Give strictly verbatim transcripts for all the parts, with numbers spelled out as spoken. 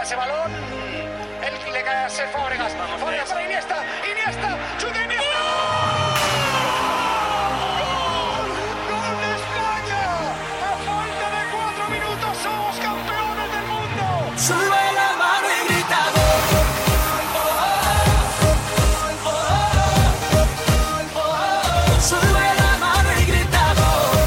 lleva ese balón. Él le cae a Ser Fábregas. Fábregas para Iniesta. Iniesta. Chuta Iniesta. ¡Gol! ¡Gol de España! A falta de cuatro minutos somos campeones del mundo. Sube la mano y grita gol. Sube la mano y grita gol.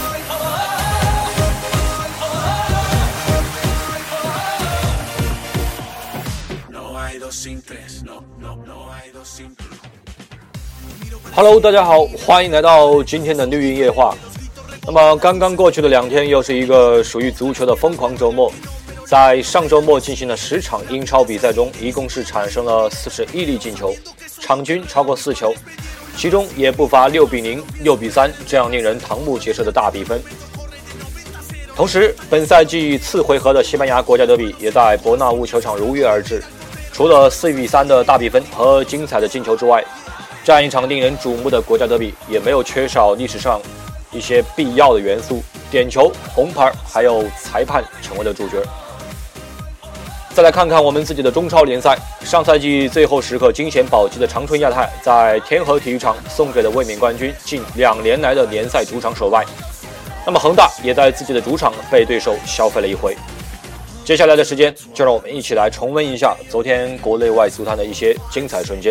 No hay dos sin tres. No, no, no hay dos sin tres。 Hello， 大家好，欢迎来到今天的绿茵夜话。那么刚刚过去的两天，又是一个属于足球的疯狂周末。在上周末进行的十场英超比赛中，一共是产生了四十一粒进球，场均超过四球，其中也不乏六比零、六比三这样令人瞠目结舌的大比分。同时，本赛季次回合的西班牙国家德比也在伯纳乌球场如约而至。除了四比三的大比分和精彩的进球之外，这样一场令人瞩目的国家德比也没有缺少历史上一些必要的元素，点球、红牌还有裁判成为了主角。再来看看我们自己的中超联赛，上赛季最后时刻惊险保级的长春亚泰在天河体育场送给了卫冕冠军近两年来的联赛主场首败。那么恒大也在自己的主场被对手消费了一回。接下来的时间，就让我们一起来重温一下昨天国内外足坛的一些精彩瞬间。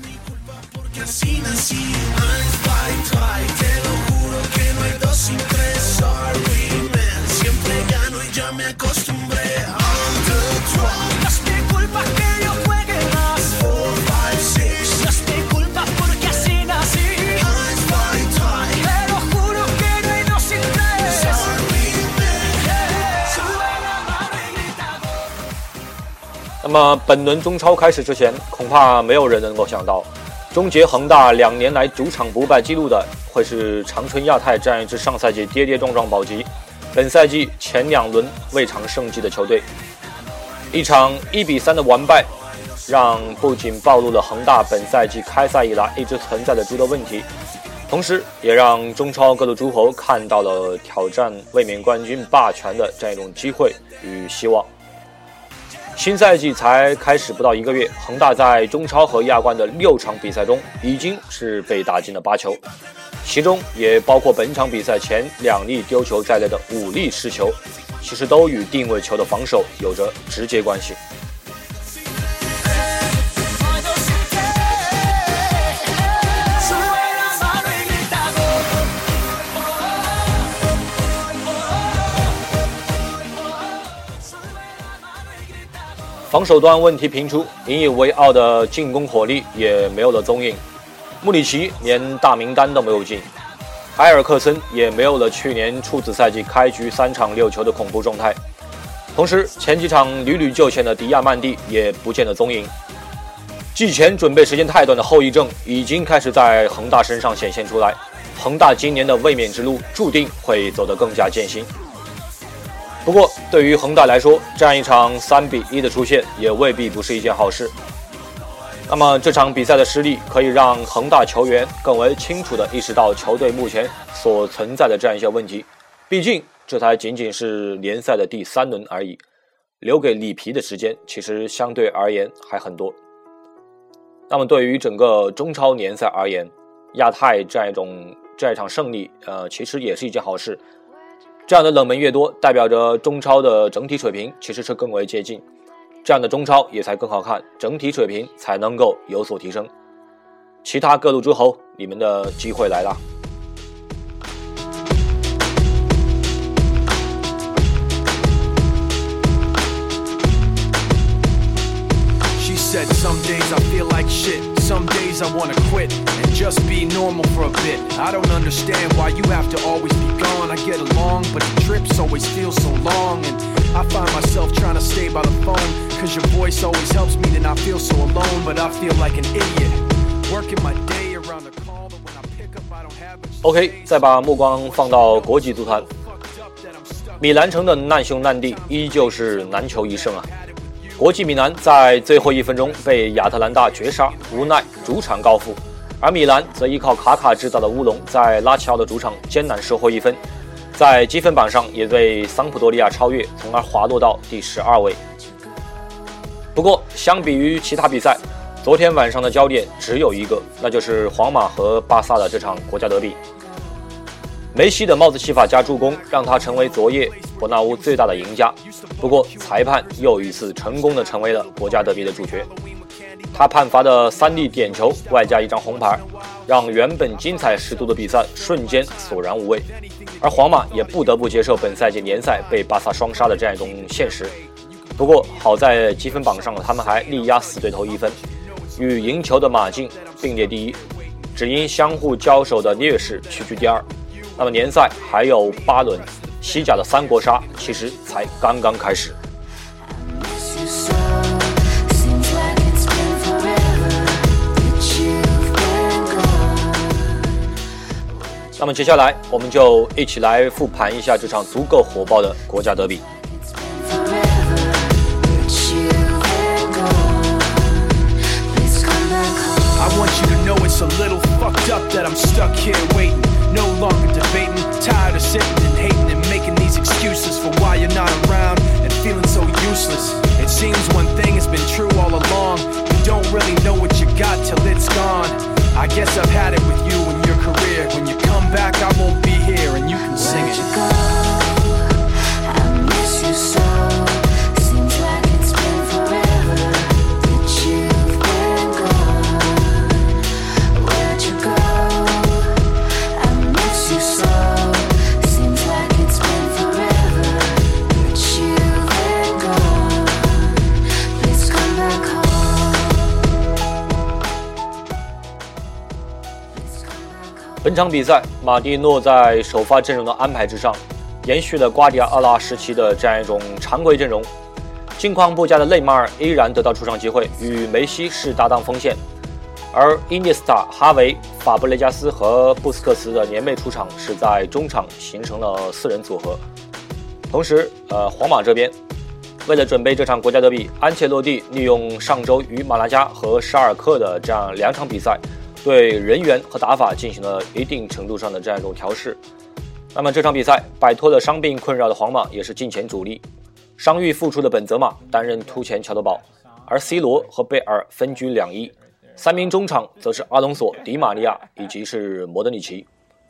那么本轮中超开始之前，恐怕没有人能够想到，终结恒大两年来主场不败纪录的会是长春亚泰这样一支上赛季跌跌撞撞保级，本赛季前两轮未尝胜绩的球队。一场一比三的完败，让不仅暴露了恒大本赛季开赛以来一直存在的诸多问题，同时也让中超各路诸侯看到了挑战卫冕冠军霸权的这样一种机会与希望。新赛季才开始不到一个月，恒大在中超和亚冠的六场比赛中已经是被打进了八球，其中也包括本场比赛前两粒丢球在内的五粒失球，其实都与定位球的防守有着直接关系。防守端问题频出，引以为傲的进攻火力也没有了踪影。穆里奇连大名单都没有进，埃尔克森也没有了去年处子赛季开局三场六球的恐怖状态。同时，前几场屡屡救险的迪亚曼蒂也不见了踪影。季前准备时间太短的后遗症已经开始在恒大身上显现出来，恒大今年的卫冕之路注定会走得更加艰辛。不过，对于恒大来说，这样一场三比一的出现也未必不是一件好事。那么这场比赛的失利可以让恒大球员更为清楚地意识到球队目前所存在的这样一些问题。毕竟这才仅仅是联赛的第三轮而已，留给里皮的时间其实相对而言还很多。那么对于整个中超联赛而言，亚太这样一种这样一场胜利，呃，其实也是一件好事。这样的冷门越多，代表着中超的整体水平其实是更为接近，这样的中超也才更好看，整体水平才能够有所提升。其他各路诸侯，你们的机会来了。 She said some days I feel like shit, some days I wanna quit and just be normal for a bit. I don't understand why you have to always be gone. I get along, but the trips always feel so long, and I find myself trying to stay by the phone, cause your voice always helps me to not feel so alone, but I feel like an idiot, working my day around the call, but when I pick up I don't have much. OK， 再把目光放到国际足坛，米兰城的难兄难弟依旧是难求一胜啊。国际米兰在最后一分钟被亚特兰大绝杀，无奈主场告负，而米兰则依靠卡卡制造的乌龙，在拉齐奥的主场艰难收获一分，在积分榜上也被桑普多利亚超越，从而滑落到第十二位。 不过，相比于其他比赛，昨天晚上的焦点只有一个，那就是皇马和巴萨的这场国家德比。梅西的帽子戏法加助攻，让他成为昨夜伯纳乌最大的赢家。不过，裁判又一次成功的成为了国家德比的主角。他判罚的三粒点球，外加一张红牌，让原本精彩十足的比赛瞬间索然无味。而皇马也不得不接受本赛季联赛被巴萨双杀的这样一种现实。不过，好在积分榜上他们还力压死对头一分，与赢球的马竞并列第一，只因相互交手的劣势屈居第二。那么联赛还有八轮，西甲的三国杀其实才刚刚开始。那么接下来我们就一起来复盘一下这场足够火爆的国家德比。 A little fucked up that I'm stuck here waiting, no longer debating, tired of sitting and hating and making these excuses for why you're not around and feeling so useless. It seems one thing has been true all along, you don't really know what you got till it's gone. I guess I've had it with you and your career. When you come back I won't be here and you can sing it. I miss you so. 本场比赛，马蒂诺在首发阵容的安排之上，延续了瓜迪奥拉时期的这样一种常规阵容。近况不佳的内马尔依然得到出场机会，与梅西是搭档锋线，而伊涅斯塔、哈维、法布雷加斯和布斯克茨的联袂出场是在中场形成了四人组合。同时，呃，皇马这边为了准备这场国家德比，安切洛蒂利用上周与马拉加和沙尔克的这样两场比赛，对人员和打法进行了一定程度上的这样一种调试。那么这场比赛摆脱了伤病困扰的皇马也是近前主力，伤愈复出的本泽马担任突前桥头堡，而 C 罗和贝尔分居两翼，三名中场则是阿隆索、迪马利亚以及是莫德里奇。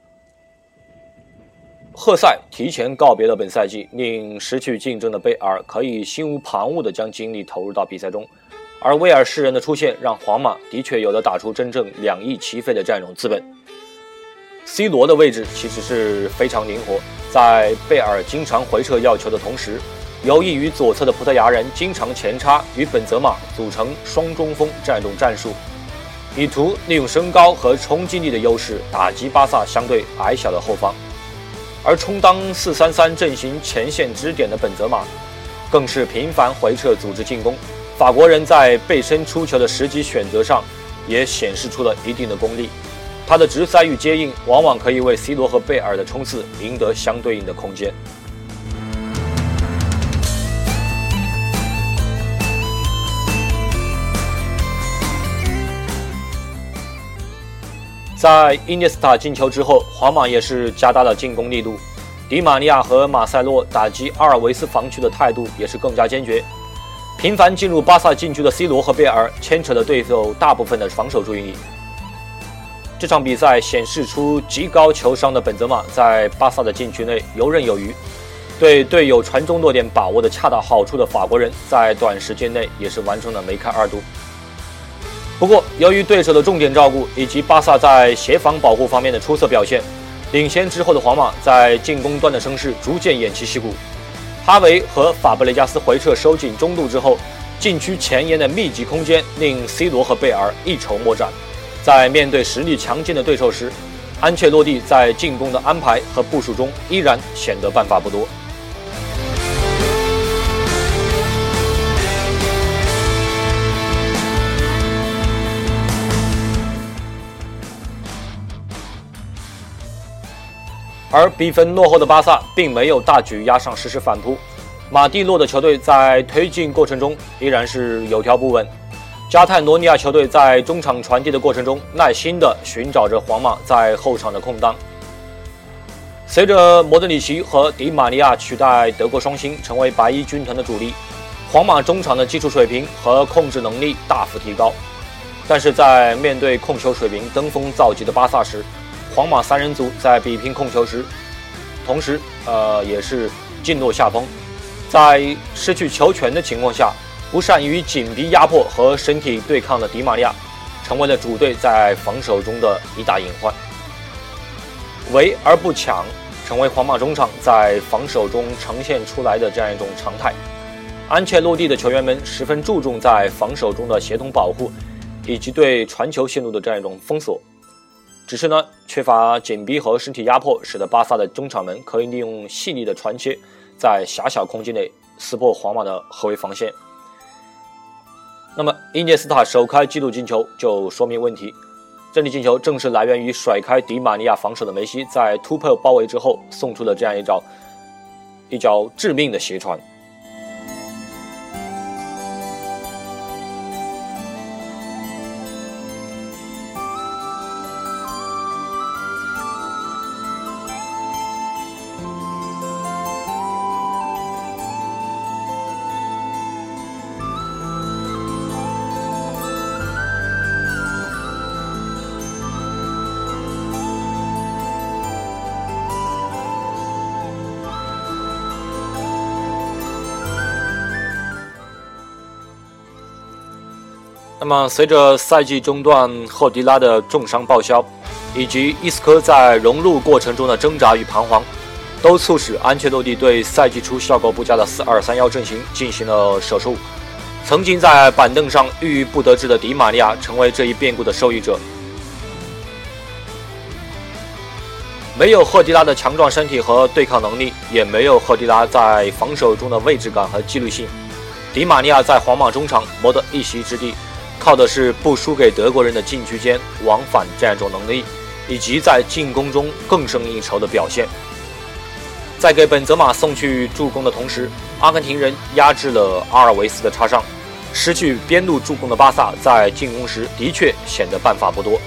赫赛提前告别了本赛季，令失去竞争的贝尔可以心无旁骛地将精力投入到比赛中，而威尔士人的出现让皇马的确有了打出真正两翼齐飞的这样一种资本。C 罗的位置其实是非常灵活，在贝尔经常回撤要球的同时，有益于左侧的葡萄牙人经常前插与本泽马组成双中锋这样一种战术，以图利用身高和冲击力的优势打击巴萨相对矮小的后方。而充当四三三阵型前线支点的本泽马更是频繁回撤组织进攻，法国人在背身出球的时机选择上也显示出了一定的功力，他的直塞与接应往往可以为 C 罗和贝尔的冲刺赢得相对应的空间。在伊涅斯塔进球之后，皇马也是加大了进攻力度，迪马利亚和马塞洛打击阿尔维斯防区的态度也是更加坚决。频繁进入巴萨禁区的 C 罗和贝尔牵扯了对手大部分的防守注意力。这场比赛显示出极高球商的本泽马在巴萨的禁区内游刃有余，对队友传中落点把握的恰到好处的法国人在短时间内也是完成了梅开二度。不过，由于对手的重点照顾以及巴萨在协防保护方面的出色表现，领先之后的皇马在进攻端的声势逐渐偃旗息鼓。哈维和法布雷加斯回撤收紧中路之后，禁区前沿的密集空间令 C 罗和贝尔一筹莫展。在面对实力强劲的对手时，安切洛蒂在进攻的安排和部署中依然显得办法不多。而比分落后的巴萨并没有大举压上实施反扑，马蒂诺的球队在推进过程中依然是有条不紊，加泰罗尼亚球队在中场传递的过程中耐心地寻找着皇马在后场的空当。随着莫德里奇和迪马利亚取代德国双星成为白衣军团的主力， 皇马中场的技术水平和控制能力大幅提高，但是在面对控球水平登峰造极的巴萨时，皇马三人组在比拼控球时，同时呃也是进落下风，在失去球权的情况下，不善于紧逼压迫和身体对抗的迪玛利亚成为了主队在防守中的一大隐患。围而不抢成为皇马中场在防守中呈现出来的这样一种常态。安切洛蒂的球员们十分注重在防守中的协同保护以及对传球线路的这样一种封锁，只是呢缺乏紧逼和身体压迫，使得巴萨的中场们可以利用细腻的传切在狭小空间内撕破皇马的后卫防线。那么伊涅斯塔首开纪录进球就说明问题，这粒进球正是来源于甩开迪玛利亚防守的梅西在突破包围之后送出了这样一招一脚致命的斜传。那么随着赛季中段赫迪拉的重伤报销，以及伊斯科在融入过程中的挣扎与彷徨，都促使安切洛蒂对赛季初效果不佳的四二三一阵型进行了手术。曾经在板凳上郁郁不得志的迪玛利亚成为这一变故的受益者。没有赫迪拉的强壮身体和对抗能力，也没有赫迪拉在防守中的位置感和纪律性，迪玛利亚在皇马中场谋得一席之地，靠的是不输给德国人的禁区间往返这样一种能力，以及在进攻中更胜一筹的表现。在给本泽马送去助攻的同时，阿根廷人压制了阿尔维斯的插上，失去边路助攻的巴萨在进攻时的确显得办法不多。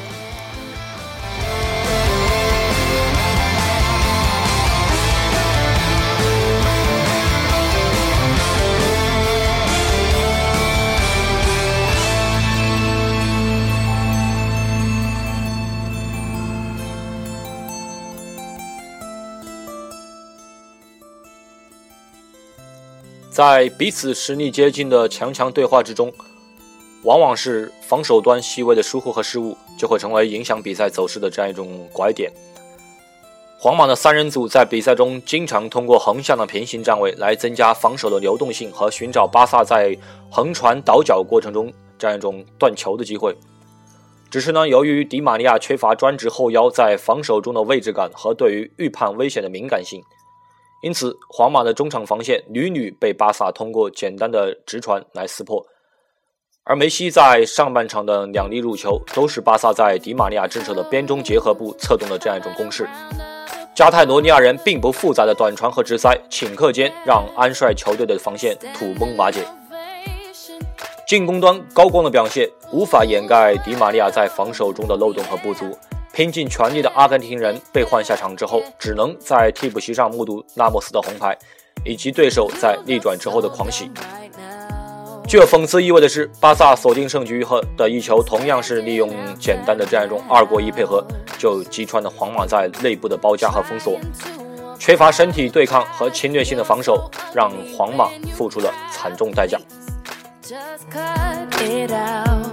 在彼此实力接近的强强对话之中，往往是防守端细微的疏忽和失误就会成为影响比赛走势的这样一种拐点。皇马的三人组在比赛中经常通过横向的平行站位来增加防守的流动性和寻找巴萨在横传倒脚过程中这样一种断球的机会。只是呢，由于迪玛利亚缺乏专职后腰在防守中的位置感和对于预判危险的敏感性，因此皇马的中场防线屡屡被巴萨通过简单的直传来撕破。而梅西在上半场的两粒入球都是巴萨在迪玛利亚镇守的边中结合部策动的这样一种攻势。加泰罗尼亚人并不复杂的短传和直塞，顷刻间让安帅球队的防线土崩瓦解。进攻端高光的表现无法掩盖迪玛利亚在防守中的漏洞和不足，拼尽全力的阿根廷人被换下场之后，只能在替补席上目睹拉莫斯的红牌，以及对手在逆转之后的狂喜。具有讽刺意味的是，巴萨锁定胜局后的一球同样是利用简单的这样一种二过一配合，就击穿了皇马在内部的包夹和封锁。缺乏身体对抗和侵略性的防守，让皇马付出了惨重代价。 Just cut it out.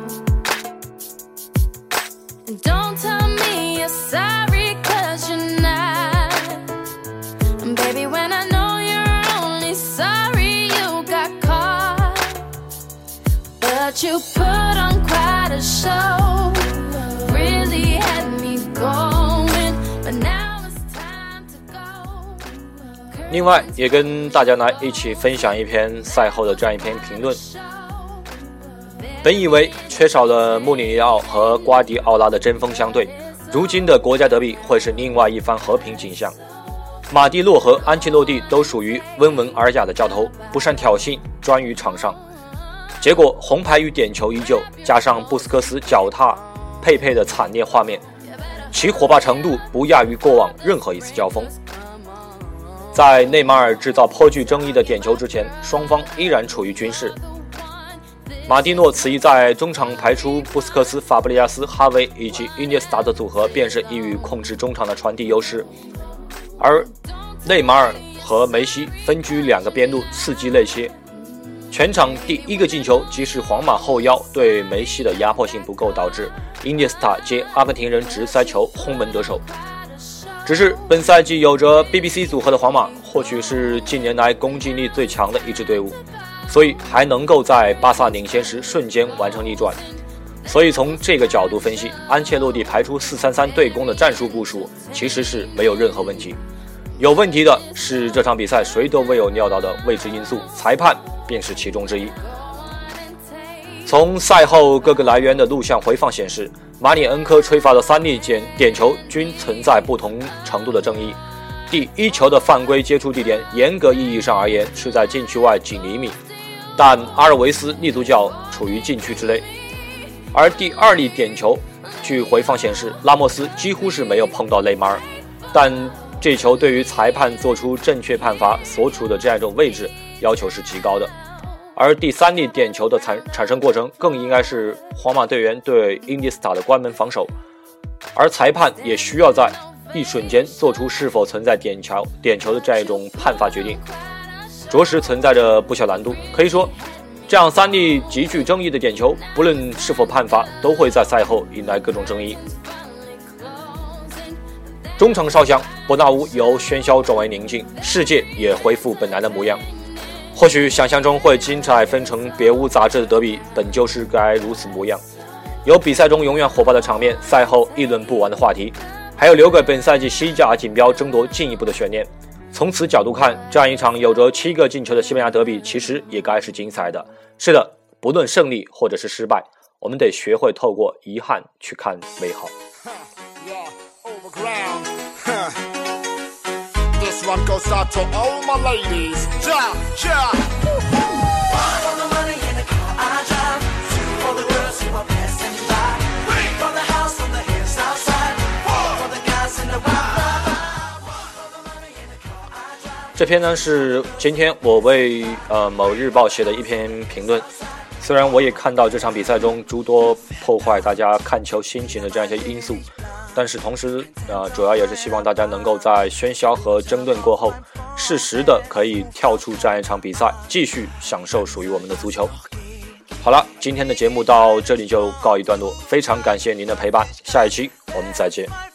And don't tell me you're sorry, cause you're not. And baby, when I know you're only sorry you got caught. But you put on quite a show. Really had me going. But now it's time to go. 另外也跟大家来一起分享一篇赛后的这样一篇评论。本以为缺少了穆里尼奥和瓜迪奥拉的针锋相对，如今的国家德比会是另外一番和平景象。马蒂洛和安切洛蒂都属于温文尔雅的教头，不善挑衅，专于场上。结果红牌与点球依旧，加上布斯克斯脚踏佩佩的惨烈画面，其火爆程度不亚于过往任何一次交锋。 在内马尔制造颇具争议的点球之前，双方依然处于均势。马蒂诺此役在中场排出布斯克斯、法布利亚斯、哈维以及伊涅斯塔的组合，便是易于控制中场的传递优势。而内马尔和梅西分居两个边路，伺机内切。全场第一个进球即是皇马后腰对梅西的压迫性不够，导致伊涅斯塔接阿根廷人直塞球轰门得手。只是本赛季有着 B B C 组合的皇马，或许是近年来攻击力最强的一支队伍，所以还能够在巴萨领先时瞬间完成逆转。所以从这个角度分析，安切洛蒂排出四三三对攻的战术部署其实是没有任何问题。有问题的是这场比赛谁都未有料到的未知因素，裁判便是其中之一。从赛后各个来源的录像回放显示，马里恩科吹罚的三粒点球均存在不同程度的争议。第一球的犯规接触地点严格意义上而言是在禁区外几厘米，但阿尔维斯立足脚处于禁区之内。而第二粒点球，据回放显示，拉莫斯几乎是没有碰到内马尔，但这球对于裁判做出正确判罚所处的这样一种位置要求是极高的。而第三粒点球的产产生过程更应该是皇马队员对伊涅斯塔的关门防守，而裁判也需要在一瞬间做出是否存在点球点球的这样一种判罚决定，着实存在着不小难度。可以说，这样三粒极具争议的点球，不论是否判罚，都会在赛后引来各种争议。中场哨响，伯纳乌由喧嚣转为宁静，世界也恢复本来的模样。或许想象中会精彩纷呈、别无杂质的德比，本就是该如此模样。有比赛中永远火爆的场面，赛后议论不完的话题，还有留给本赛季西甲锦标争夺进一步的悬念。从此角度看，这样一场有着七个进球的西班牙德比，其实也该是精彩的。是的，不论胜利或者是失败，我们得学会透过遗憾去看美好。 This one goes out to all my ladies. Ja, ja. One for the money in the car I drive. Two for the girls who are passing by. Three for the house on the hills outside. Four for the guys in the wild. One for the money in the car I drive. 这篇呢是今天我为呃某日报写的一篇评论。虽然我也看到这场比赛中诸多破坏大家看球心情的这样一些因素，但是同时呃，主要也是希望大家能够在喧嚣和争论过后，适时的可以跳出这样一场比赛，继续享受属于我们的足球。好了，今天的节目到这里就告一段落，非常感谢您的陪伴，下一期我们再见。